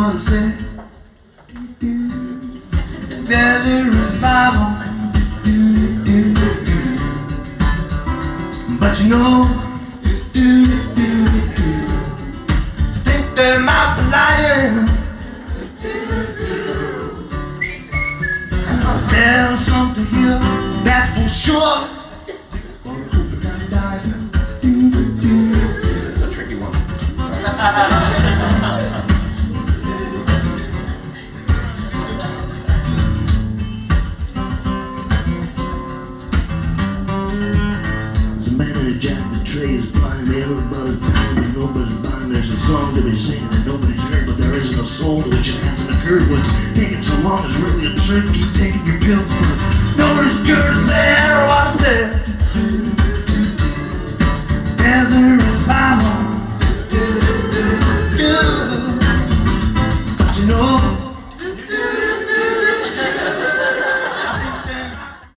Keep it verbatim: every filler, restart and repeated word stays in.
what I said. There's a revival, but you know, think they might be lying. There's something here, that's for sure. But I hope I'm not dying. That's a tricky one. There's a man in a jack of the tray is blind. Everybody's buying and nobody's buying. There's a song to be singing that nobody's heard, but there isn't a soul to which it hasn't occurred. What's taking so long is really absurd. Keep taking your pills, but nobody's cure to say.